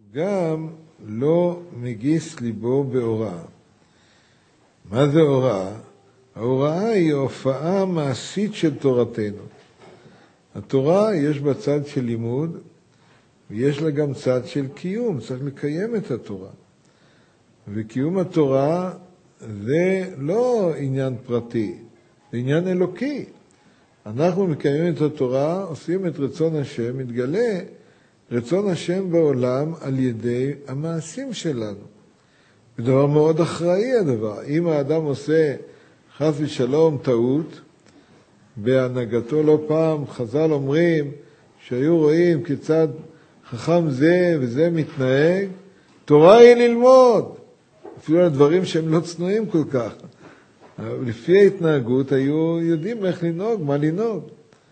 גם לא מגיס ליבו בהוראה. מה זה הוראה? ההוראה היא הופעה מעשית של תורתנו. התורה יש בה צד של לימוד, ויש לה גם צד של קיום, צריך לקיים את התורה. וקיום התורה זה לא עניין פרטי, זה עניין אלוקי. אנחנו מקיימים את התורה, עושים את רצון השם, מתגלה רצון השם בעולם על ידי המעשים שלנו. זה דבר מאוד אחראי הדבר. אם האדם עושה חס ושלום טעות, בהנהגתו לא פעם חז"ל אומרים שהיו רואים כיצד חכם זה וזה מתנהג, תורה היא ללמוד. אפילו על דברים שהם לא צנועים כל כך. לפי ההתנהגות היו יודעים איך לנהוג, מה לנהוג.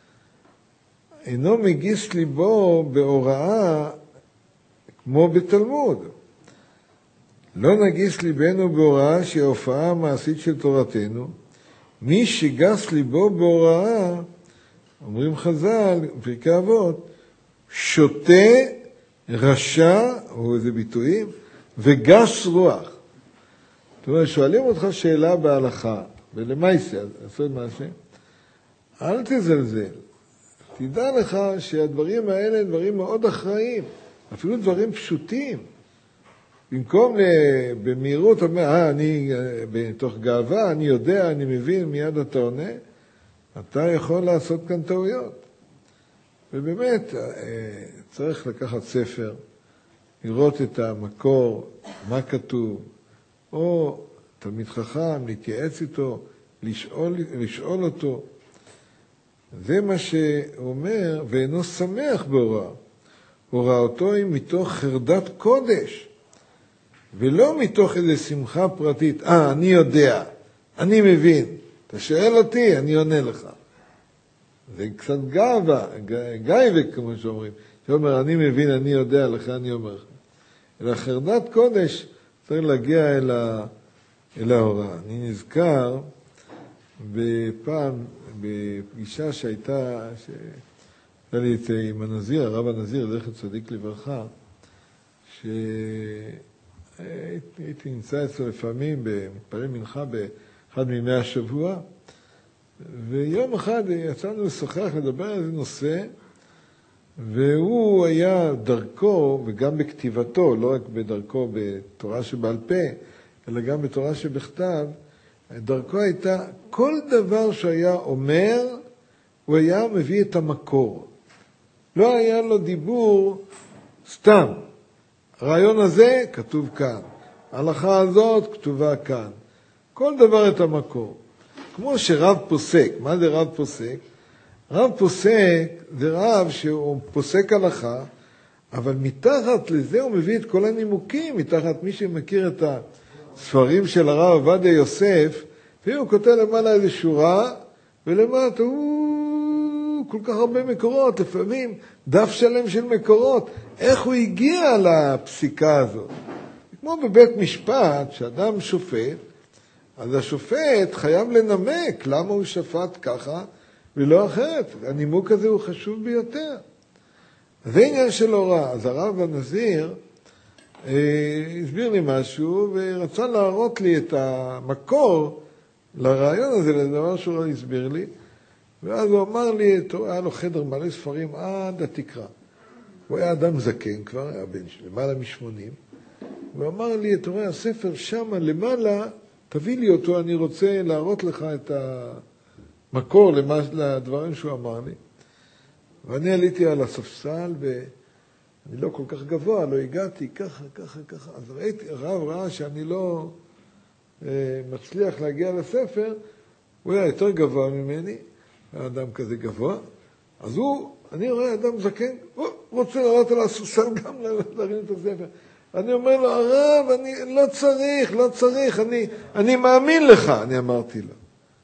אינו מגיס ליבו בהוראה כמו בתלמוד. לא נגיס ליבנו בהוראה שהיא ההופעה המעשית של תורתנו. מי שגס ליבו בהוראה, אומרים חז"ל, פרקי אבות, שוטה, רשע, או איזה ביטויים, וגס רוח. זאת אומרת, שואלים אותך שאלה בהלכה, ולמעשה, לעשות משהו, אל תזלזל. תדע לך שהדברים האלה הם דברים מאוד אחראיים, אפילו דברים פשוטים. במקום במהירות, אני בתוך גאווה, אני יודע, אני מבין, מיד אתה עונה, אתה יכול לעשות כאן טעויות. ובאמת, צריך לקחת ספר, לראות את המקור, מה כתוב, או תלמיד חכם, להתייעץ איתו, לשאול אותו. זה מה שאומר, ואינו שמח בהוראה. הוראותו היא מתוך חרדת קודש, ולא מתוך איזו שמחה פרטית. אני יודע, אני מבין. אתה שואל אותי, אני עונה לך. זה קצת גאווה, כמו שאומרים. שאומר, אני מבין, אני יודע לך, אני אומר לך. אלא חרדת קודש צריך להגיע אל ההוראה. אני נזכר בפעם, בפגישה שהייתה לי עם הנזיר, הרב הנזיר, זכר צדיק לברכה, שהייתי נמצא אצלו לפעמים במתפלל מנחה באחד מימי השבוע, ויום אחד יצאנו לשוחח, לדבר על איזה נושא, והוא היה דרכו, וגם בכתיבתו, לא רק בדרכו בתורה שבעל פה, אלא גם בתורה שבכתב, דרכו הייתה, כל דבר שהיה אומר, הוא היה מביא את המקור. לא היה לו דיבור סתם. הרעיון הזה כתוב כאן. ההלכה הזאת כתובה כאן. כל דבר את המקור. כמו שרב פוסק. מה זה רב פוסק? רב פוסק זה רב שהוא פוסק הלכה, אבל מתחת לזה הוא מביא את כל הנימוקים, מתחת מי שמכיר את הספרים של הרב עובדיה יוסף, והוא כותב למעלה איזו שורה, ולמטה הוא כל כך הרבה מקורות, לפעמים דף שלם של מקורות. איך הוא הגיע לפסיקה הזאת? כמו בבית משפט, שאדם שופט, אז השופט חייב לנמק למה הוא שפט ככה ולא אחרת. הנימוק הזה הוא חשוב ביותר. זה עניין של הוראה. אז הרב הנזיר הסביר לי משהו ורצה להראות לי את המקור לרעיון הזה, לדבר שהוא לא הסביר לי. ואז הוא אמר לי, היה לו חדר מלא ספרים עד התקרה. הוא היה אדם זקן כבר, היה בן למעלה מ-80. הוא אמר לי, אתה רואה, הספר שם למעלה, תביא לי אותו, אני רוצה להראות לך את המקור לדברים שהוא אמר לי. ואני עליתי על הספסל, ואני לא כל כך גבוה, לא הגעתי, ככה. אז ראיתי, הרב ראה שאני לא מצליח להגיע לספר, הוא היה יותר גבוה ממני, האדם כזה גבוה, אז אני רואה אדם זקן, הוא רוצה לעלות על הספסל גם להרים את הספר. אני אומר לו, הרב, אני לא צריך, אני מאמין לך, אני אמרתי לו.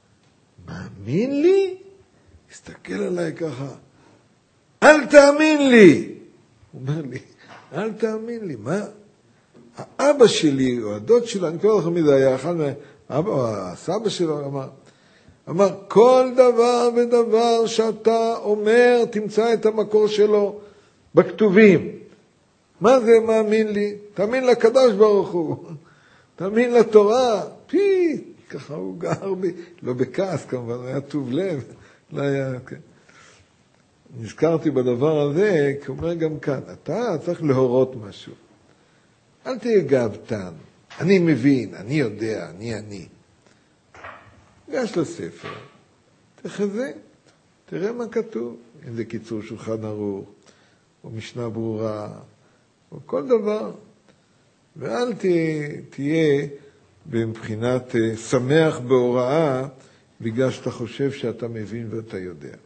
מאמין לי? הסתכל עליי ככה, אל תאמין לי. הוא אומר לי, אל תאמין לי, מה? האבא שלי או הדוד שלו, אני קורא לכם מי זה היה, אחד מהאבא או הסבא שלו אמר, כל דבר ודבר שאתה אומר, תמצא את המקור שלו בכתובים. מה זה מאמין לי? תאמין לקדוש ברוך הוא. תאמין לתורה. ככה הוא גר בי. לא בכעס כמובן, הוא היה טוב לב. לא היה, כן. נזכרתי בדבר הזה, כי הוא אומר גם כאן, אתה צריך להורות משהו. אל תהיה גאוותן. אני מבין, אני יודע, אני. יש לספר. תחזה, תראה מה כתוב. אם זה קיצור שולחן ערוך, או משנה ברורה, או כל דבר. ואל תהיה מבחינת שמח בהוראה, בגלל שאתה חושב שאתה מבין ואתה יודע.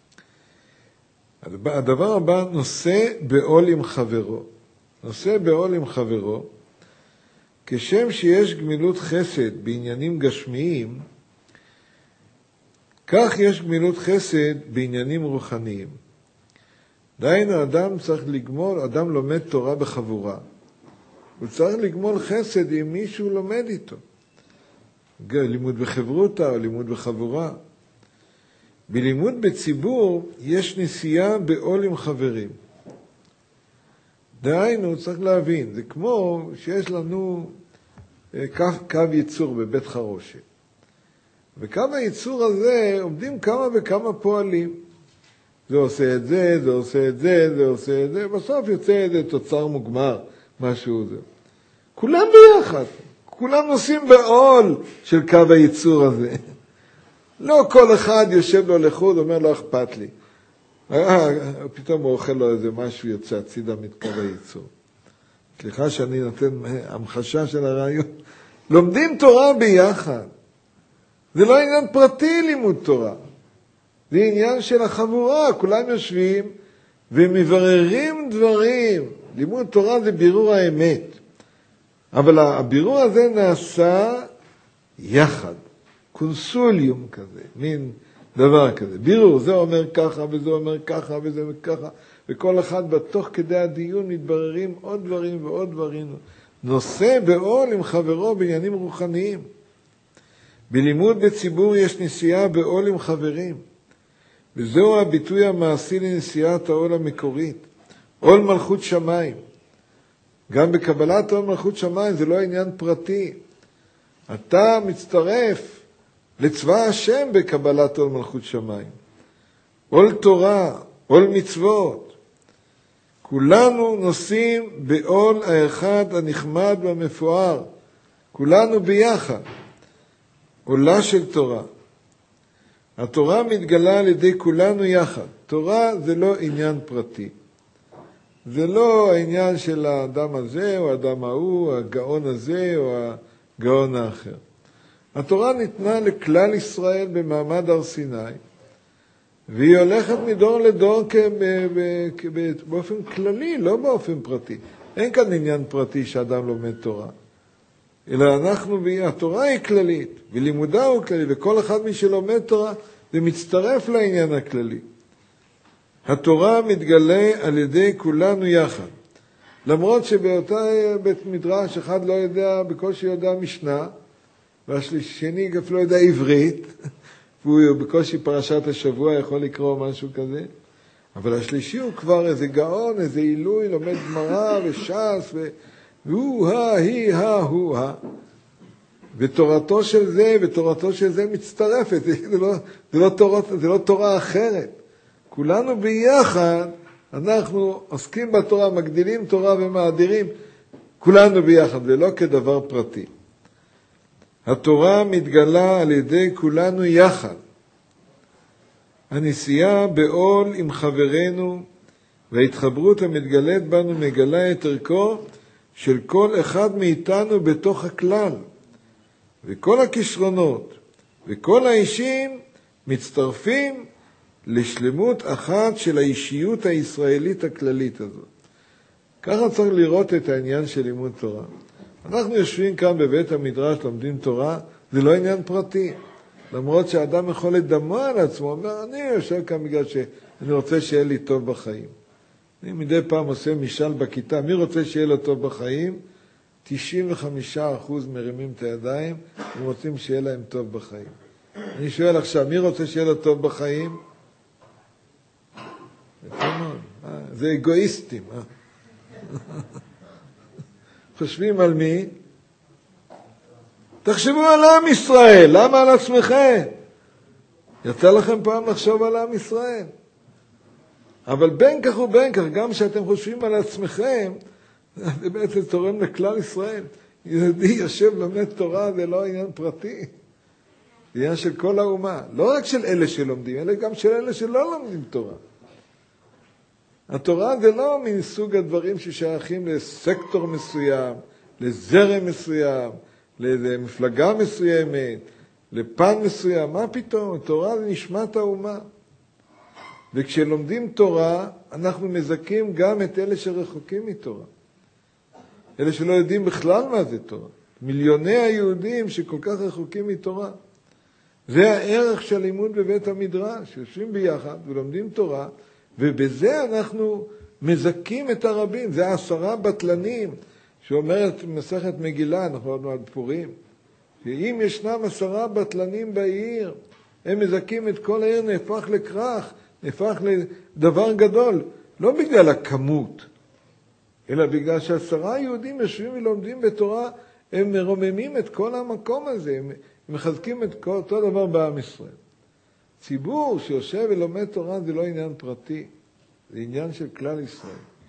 הדבר הבא, נושא בעול עם חברו. נושא בעול עם חברו, כשם שיש גמילות חסד בעניינים גשמיים, כך יש גמילות חסד בעניינים רוחניים. דהיינו, אדם צריך לגמול, אדם לומד תורה בחבורה. הוא צריך לגמול חסד עם מישהו לומד איתו. לימוד בחברותה או לימוד בחבורה. בלימוד בציבור יש נסיעה בעול עם חברים. דהיינו, צריך להבין, זה כמו שיש לנו קו ייצור בבית חרושת. בקו הייצור הזה עומדים כמה וכמה פועלים. זה עושה את זה, זה עושה את זה, זה עושה את זה, בסוף יוצא איזה תוצר מוגמר, משהו זה. כולם ביחד, כולם נוסעים בעול של קו הייצור הזה. לא כל אחד יושב לו לחוד, אומר לו, אכפת לי. פתאום הוא אוכל לו איזה משהו, יוצא הצידה מקו הייצור. סליחה שאני נותן המחשה של הרעיון. לומדים תורה ביחד. זה לא עניין פרטי לימוד תורה. זה עניין של החבורה. כולם יושבים ומבררים דברים. לימוד תורה זה בירור האמת. אבל הבירור הזה נעשה יחד. קונסוליום כזה, מין דבר כזה. בירור, זה אומר ככה וזה אומר ככה וזה אומר ככה. וכל אחד בתוך כדי הדיון מתבררים עוד דברים ועוד דברים. נושא בעול עם חברו בעניינים רוחניים. בלימוד בציבור יש נסיעה בעול עם חברים. וזהו הביטוי המעשי לנסיעת העול המקורית. עול מלכות שמיים. גם בקבלת עול מלכות שמיים זה לא עניין פרטי. אתה מצטרף לצבא השם בקבלת עול מלכות שמיים. עול תורה, עול מצוות. כולנו נושאים בעול האחד הנחמד והמפואר. כולנו ביחד. עולה של תורה. התורה מתגלה על ידי כולנו יחד. תורה זה לא עניין פרטי. זה לא העניין של האדם הזה או האדם ההוא, הגאון הזה או הגאון האחר. התורה ניתנה לכלל ישראל במעמד הר סיני, והיא הולכת מדור לדור באופן כללי, לא באופן פרטי. אין כאן עניין פרטי שאדם לומד תורה. אלא התורה היא כללית, ולימודה הוא כללי, וכל אחד מי שלומד תורה זה מצטרף לעניין הכללי. התורה מתגלה על ידי כולנו יחד. למרות שבאותה בית מדרש אחד לא יודע, בקושי יודע משנה, והשני אפילו לא יודע עברית, והוא בקושי פרשת השבוע יכול לקרוא משהו כזה, אבל השלישי הוא כבר איזה גאון, איזה עילוי, לומד גמרא וש"ס, והוא, היא, הוא, ותורתו של זה ותורתו של זה מצטרפת, זה לא תורה אחרת. כולנו ביחד, אנחנו עוסקים בתורה, מגדילים תורה ומאדירים, כולנו ביחד, ולא כדבר פרטי. התורה מתגלה על ידי כולנו יחד. הנסיעה בעול עם חברנו, וההתחברות המתגלית בנו מגלה את ערכו של כל אחד מאיתנו בתוך הכלל. וכל הכישרונות וכל האישים מצטרפים לשלמות אחת של האישיות הישראלית הכללית הזאת. ככה צריך לראות את העניין של לימוד תורה. אנחנו יושבים כאן בבית המדרש, לומדים תורה, זה לא עניין פרטי. למרות שאדם יכול לדמה על עצמו, אומר, אני יושב כאן בגלל שאני רוצה שיהיה לי טוב בחיים. אני מדי פעם עושה משאל בכיתה, מי רוצה שיהיה לו טוב בחיים? 95% מרימים את הידיים, הם רוצים שיהיה להם טוב בחיים. אני שואל עכשיו, מי רוצה שיהיה לו טוב בחיים? זה אגואיסטים. חושבים על מי? תחשבו על עם ישראל, למה על עצמכם? יצא לכם פעם לחשוב על עם ישראל. אבל בין כך ובין כך, גם שאתם חושבים על עצמכם, זה בעצם תורם לכלל ישראל. יהודי יושב לומד תורה, זה לא עניין פרטי. זה עניין של כל האומה. לא רק של אלה שלומדים, אלא גם של אלה שלא לומדים תורה. התורה זה לא מן סוג הדברים ששייכים לסקטור מסוים, לזרם מסוים, למפלגה מסוימת, לפן מסוים. מה פתאום? התורה זה נשמת האומה. וכשלומדים תורה, אנחנו מזכים גם את אלה שרחוקים מתורה. אלה שלא יודעים בכלל מה זה תורה. מיליוני היהודים שכל כך רחוקים מתורה. זה הערך של לימוד בבית המדרש. יושבים ביחד ולומדים תורה, ובזה אנחנו מזכים את הרבים. זה 10 בטלנים שאומרת מסכת מגילה, אנחנו עוד מעט פורים. שאם ישנם 10 בטלנים בעיר, הם מזכים את כל העיר, נהפך לכרך, נהפך לדבר גדול. לא בגלל הכמות, אלא בגלל ש10 יהודים יושבים ולומדים בתורה, הם מרוממים את כל המקום הזה, הם מחזקים את כל אותו דבר בעם ישראל. ציבור שיושב ולומד תורה זה לא עניין פרטי, זה עניין של כלל ישראל.